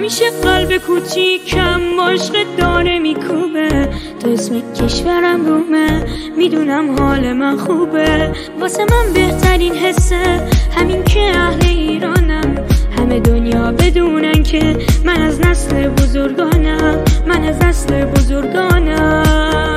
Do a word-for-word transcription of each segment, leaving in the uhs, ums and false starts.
همیشه قلب کوچیکم عشق داره میکوبه، تو اسم کشورم رومه، میدونم حال من خوبه. واسه من بهترین حسه همین که اهل ایرانم، همه دنیا بدونن که من از نسل بزرگانم، من از نسل بزرگانم.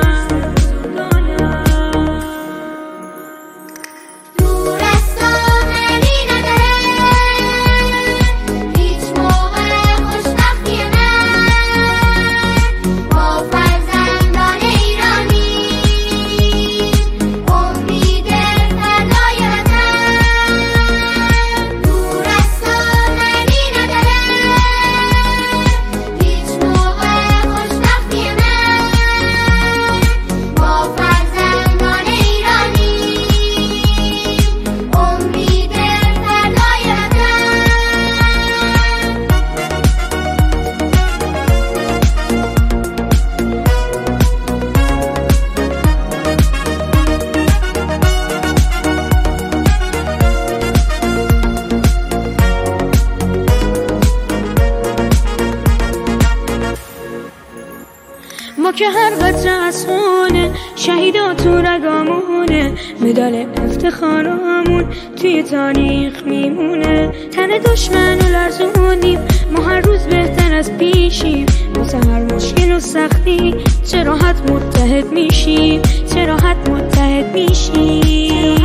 ما که هر قطره از خونه شهیدا تو رگامونه، مدال افتخارامون توی تاریخ میمونه. تن دشمن و لرزونیم، ما هر روز بهتر از پیشیم، واسه هر مشکل و سختی چه راحت متحد میشیم، چه راحت متحد میشیم.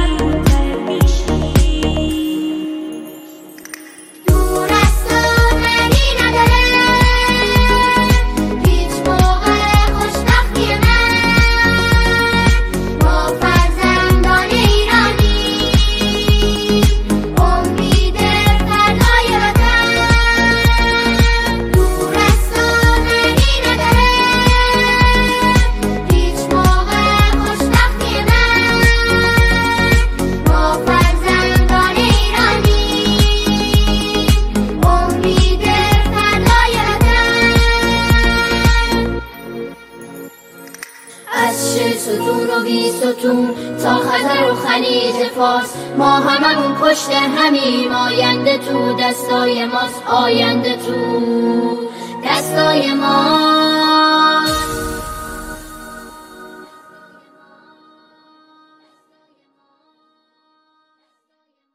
از شش ستون و بیست ستون تا خزر و خلیج فارس، ما هممون پشت همیم، آینده تو دستای ماست، آینده تو دستای ما.